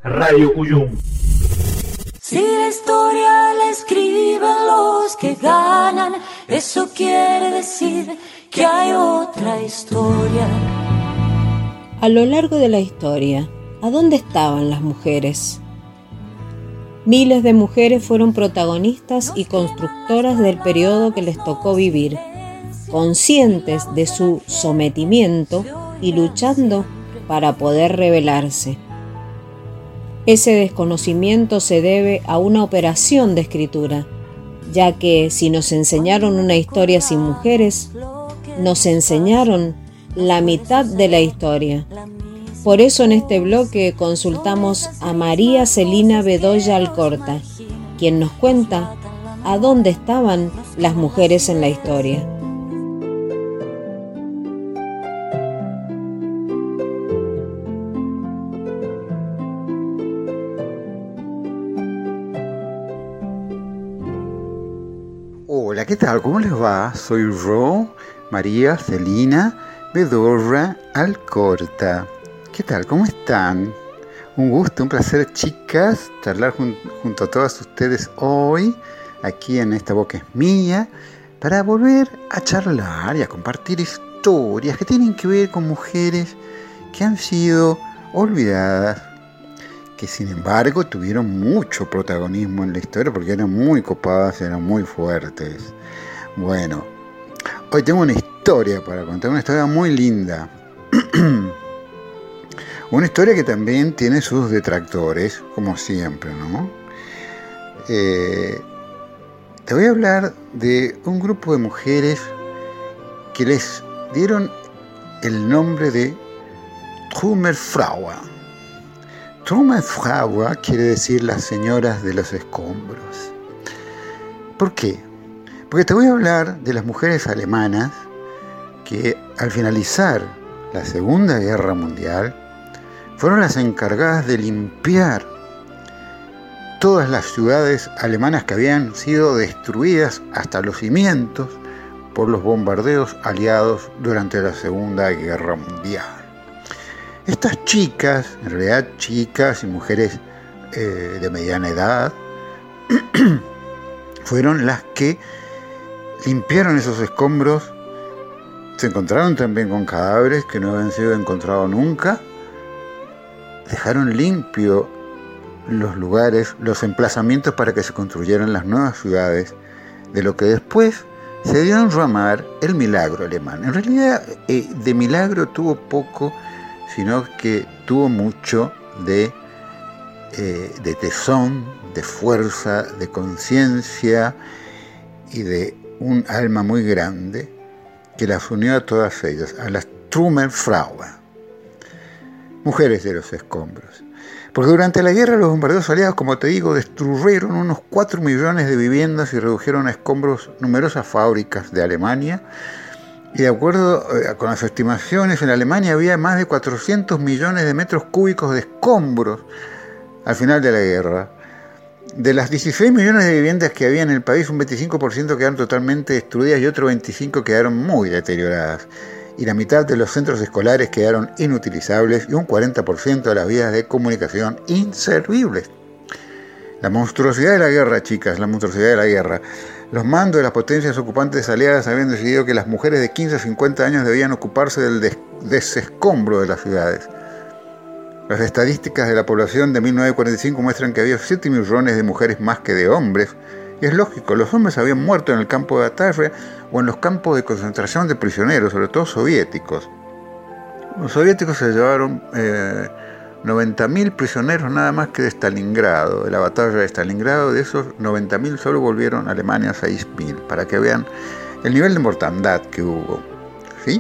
Radio Cuyum. Si la historia la escriben los que ganan, eso quiere decir que hay otra historia. A lo largo de la historia, ¿a dónde estaban las mujeres? Miles de mujeres fueron protagonistas y constructoras del periodo que les tocó vivir, conscientes de su sometimiento y luchando para poder rebelarse. Ese desconocimiento se debe a una operación de escritura, ya que si nos enseñaron una historia sin mujeres, nos enseñaron la mitad de la historia. Por eso en este bloque consultamos a María Celina Bedoya Alcorta, quien nos cuenta a dónde estaban las mujeres en la historia. Hola, ¿qué tal? ¿Cómo les va? Soy María Celina Bedoya Alcorta. ¿Qué tal? ¿Cómo están? Un gusto, un placer, chicas, charlar junto a todas ustedes hoy, aquí en Esta Boca es Mía, para volver a charlar y a compartir historias que tienen que ver con mujeres que han sido olvidadas, que sin embargo tuvieron mucho protagonismo en la historia porque eran muy copadas, eran muy fuertes. Bueno, hoy tengo una historia para contar, una historia muy linda. Una historia que también tiene sus detractores, como siempre, ¿no? Te voy a hablar de un grupo de mujeres que les dieron el nombre de Trümmerfrauen. Trümmerfrauen quiere decir las señoras de los escombros. ¿Por qué? Porque te voy a hablar de las mujeres alemanas que al finalizar la Segunda Guerra Mundial fueron las encargadas de limpiar todas las ciudades alemanas que habían sido destruidas hasta los cimientos por los bombardeos aliados durante la Segunda Guerra Mundial. Estas chicas, en realidad chicas y mujeres de mediana edad, fueron las que limpiaron esos escombros. Se encontraron también con cadáveres que no habían sido encontrados nunca. Dejaron limpio los lugares, los emplazamientos para que se construyeran las nuevas ciudades, de lo que después se dio a llamar el milagro alemán. En realidad, de milagro tuvo poco, sino que tuvo mucho de tesón, de fuerza, de conciencia y de un alma muy grande que las unió a todas ellas, a las Trümmerfrauen, mujeres de los escombros. Porque durante la guerra los bombardeos aliados, como te digo, destruyeron unos 4 millones de viviendas y redujeron a escombros numerosas fábricas de Alemania. Y de acuerdo con las estimaciones, en Alemania había más de 400 millones de metros cúbicos de escombros al final de la guerra. De las 16 millones de viviendas que había en el país, un 25% quedaron totalmente destruidas y otro 25% quedaron muy deterioradas. Y la mitad de los centros escolares quedaron inutilizables y un 40% de las vías de comunicación inservibles. La monstruosidad de la guerra, chicas, la monstruosidad de la guerra. Los mandos de las potencias ocupantes aliadas habían decidido que las mujeres de 15 a 50 años debían ocuparse del desescombro de las ciudades. Las estadísticas de la población de 1945 muestran que había 7 millones de mujeres más que de hombres. Y es lógico, los hombres habían muerto en el campo de batalla o en los campos de concentración de prisioneros, sobre todo soviéticos. Los soviéticos se llevaron 90.000 prisioneros nada más que de Stalingrado, de la batalla de Stalingrado. De esos 90.000 solo volvieron a Alemania 6.000, para que vean el nivel de mortandad que hubo, ¿sí?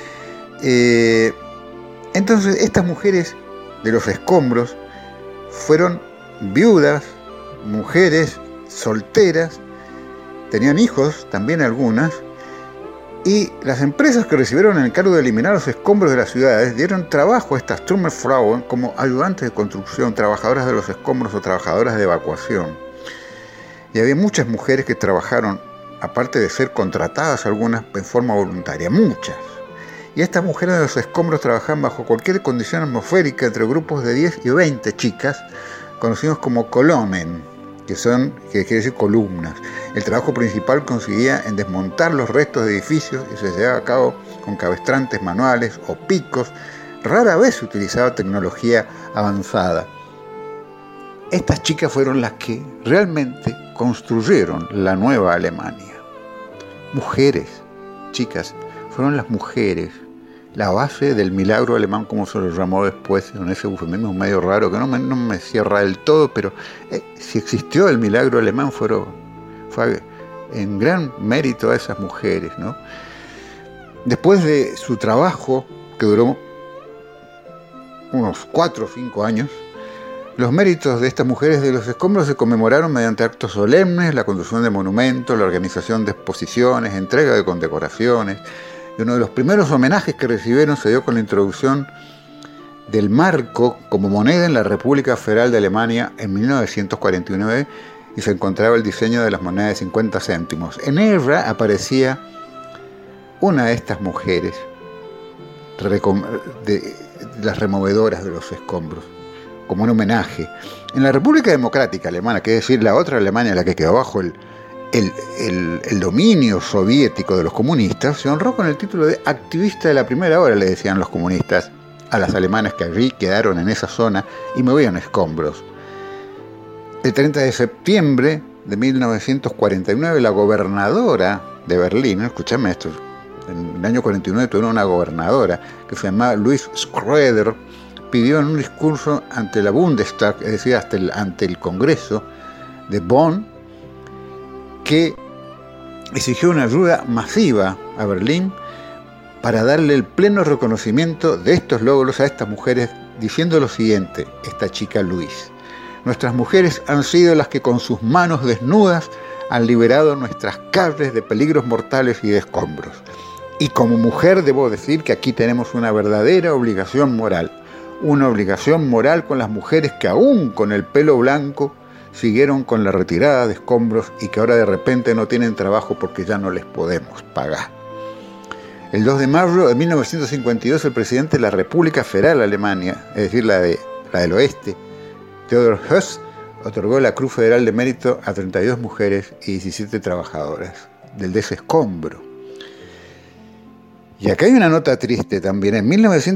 Entonces estas mujeres de los escombros fueron viudas, mujeres solteras, tenían hijos, también algunas, y las empresas que recibieron el encargo de eliminar los escombros de las ciudades dieron trabajo a estas Trümmerfrauen como ayudantes de construcción, trabajadoras de los escombros o trabajadoras de evacuación. Y había muchas mujeres que trabajaron, aparte de ser contratadas algunas en forma voluntaria, muchas. Y estas mujeres de los escombros trabajaban bajo cualquier condición atmosférica entre grupos de 10 y 20 chicas, conocidos como colomen, que quiere decir columnas. El trabajo principal consistía en desmontar los restos de edificios y se llevaba a cabo con cabestrantes manuales o picos. Rara vez se utilizaba tecnología avanzada. Estas chicas fueron las que realmente construyeron la nueva Alemania. Mujeres, chicas, fueron las mujeres, la base del milagro alemán, como se lo llamó después, en ese eufemismo medio raro, que no me cierra del todo, pero si existió el milagro alemán fue en gran mérito a esas mujeres, ¿no? Después de su trabajo, que duró unos 4 o 5 años, los méritos de estas mujeres de los escombros se conmemoraron mediante actos solemnes, la construcción de monumentos, la organización de exposiciones, entrega de condecoraciones. Y uno de los primeros homenajes que recibieron se dio con la introducción del marco como moneda en la República Federal de Alemania en 1949, y se encontraba el diseño de las monedas de 50 céntimos. En ella aparecía una de estas mujeres, las removedoras de los escombros, como un homenaje. En la República Democrática Alemana, que es decir, la otra Alemania, la que quedó bajo el dominio soviético de los comunistas, se honró con el título de activista de la primera hora, le decían los comunistas a las alemanas que allí quedaron en esa zona y movían escombros. El 30 de septiembre de 1949, la gobernadora de Berlín, escúchame esto, en el año 49 tuvieron una gobernadora que se llamaba Louise Schröder, pidió en un discurso ante la Bundestag, es decir, ante el Congreso de Bonn, que exigió una ayuda masiva a Berlín para darle el pleno reconocimiento de estos logros a estas mujeres, diciendo lo siguiente, esta chica Louise: nuestras mujeres han sido las que con sus manos desnudas han liberado nuestras calles de peligros mortales y de escombros. Y como mujer debo decir que aquí tenemos una verdadera obligación moral con las mujeres que aún con el pelo blanco siguieron con la retirada de escombros y que ahora de repente no tienen trabajo porque ya no les podemos pagar. El 2 de mayo de 1952, el presidente de la República Federal de Alemania, es decir, la del oeste, Theodor Heuss, otorgó la Cruz Federal de Mérito a 32 mujeres y 17 trabajadoras del desescombro. Y acá hay una nota triste también. En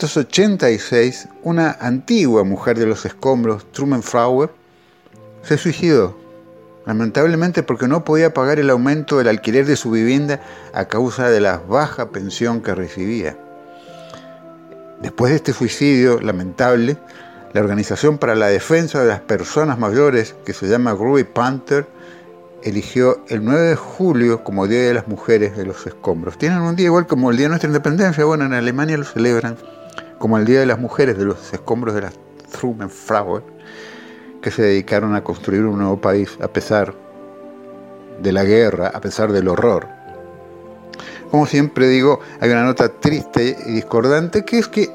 1986, una antigua mujer de los escombros, Trümmerfrau, se suicidó, lamentablemente porque no podía pagar el aumento del alquiler de su vivienda a causa de la baja pensión que recibía. Después de este suicidio lamentable, la Organización para la Defensa de las Personas Mayores, que se llama Grüne Panther, eligió el 9 de julio como Día de las Mujeres de los Escombros. Tienen un día igual como el Día de nuestra Independencia. Bueno, en Alemania lo celebran como el Día de las Mujeres de los Escombros de las Trümmerfrau, que se dedicaron a construir un nuevo país a pesar de la guerra, a pesar del horror. Como siempre digo, hay una nota triste y discordante, que es que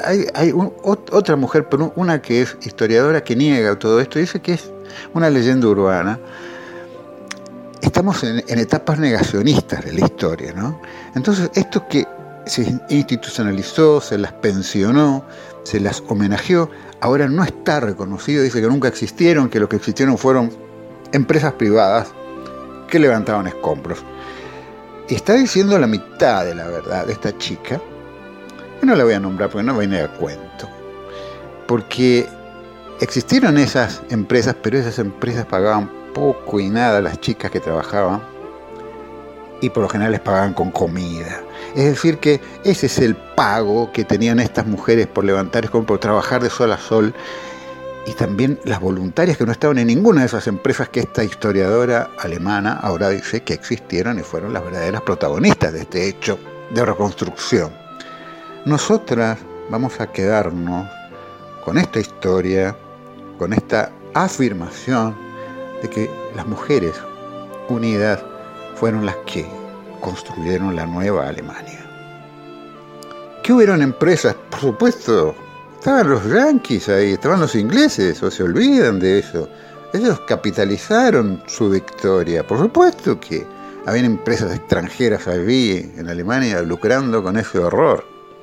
otra mujer, pero una que es historiadora, que niega todo esto, dice que es una leyenda urbana. Estamos en etapas negacionistas de la historia, ¿no? Entonces, esto que se institucionalizó, se las pensionó, se las homenajeó, ahora no está reconocido, dice que nunca existieron, que lo que existieron fueron empresas privadas que levantaban escombros. Y está diciendo la mitad de la verdad de esta chica, que no la voy a nombrar porque no viene a cuento, porque existieron esas empresas, pero esas empresas pagaban poco y nada a las chicas que trabajaban, y por lo general les pagaban con comida. Es decir, que ese es el pago que tenían estas mujeres por levantar escombros, por trabajar de sol a sol, y también las voluntarias que no estaban en ninguna de esas empresas que esta historiadora alemana ahora dice que existieron y fueron las verdaderas protagonistas de este hecho de reconstrucción. Nosotras vamos a quedarnos con esta historia, con esta afirmación de que las mujeres unidas fueron las que construyeron la nueva Alemania. ¿Qué hubieron empresas? Por supuesto, estaban los yanquis ahí, estaban los ingleses, o se olvidan de eso. Ellos capitalizaron su victoria. Por supuesto que habían empresas extranjeras allí en Alemania lucrando con ese horror.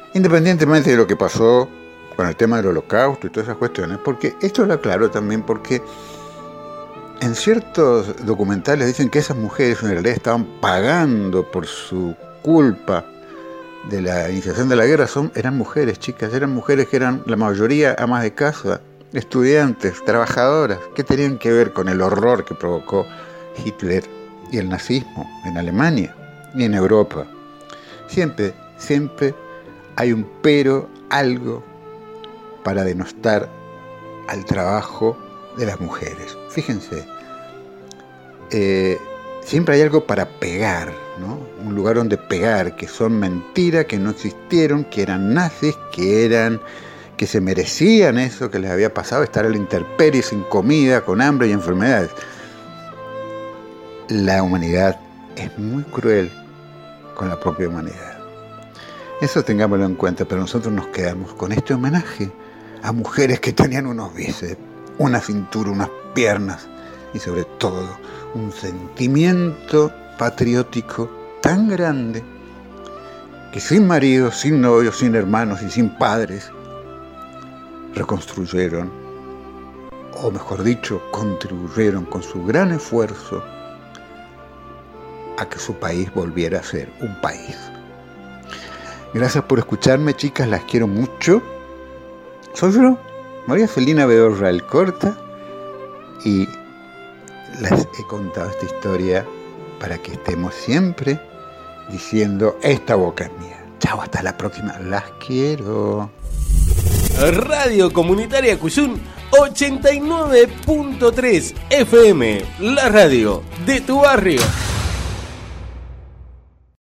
Independientemente de lo que pasó con el tema del holocausto y todas esas cuestiones, porque esto lo aclaro también porque en ciertos documentales dicen que esas mujeres en realidad estaban pagando por su culpa de la iniciación de la guerra. Eran mujeres, chicas, eran mujeres que eran la mayoría amas de casa, estudiantes, trabajadoras, que tenían que ver con el horror que provocó Hitler y el nazismo en Alemania y en Europa. Siempre hay un pero, algo para denostar al trabajo de las mujeres. Fíjense, siempre hay algo para pegar, ¿no? Un lugar donde pegar, que son mentiras, que no existieron, que eran nazis, que se merecían eso que les había pasado, estar a la intemperie, sin comida, con hambre y enfermedades. La humanidad es muy cruel con la propia humanidad. Eso tengámoslo en cuenta, pero nosotros nos quedamos con este homenaje a mujeres que tenían unos bíceps, una cintura, unas piernas y sobre todo un sentimiento patriótico tan grande que sin maridos, sin novios, sin hermanos y sin padres reconstruyeron, o mejor dicho, contribuyeron con su gran esfuerzo a que su país volviera a ser un país. Gracias por escucharme, chicas, las quiero mucho. Soy yo, María Celina Bedorra Alcorta, y les he contado esta historia para que estemos siempre diciendo: esta boca es mía. Chao, hasta la próxima, las quiero. Radio Comunitaria Cuyún 89.3 FM, la radio de tu barrio.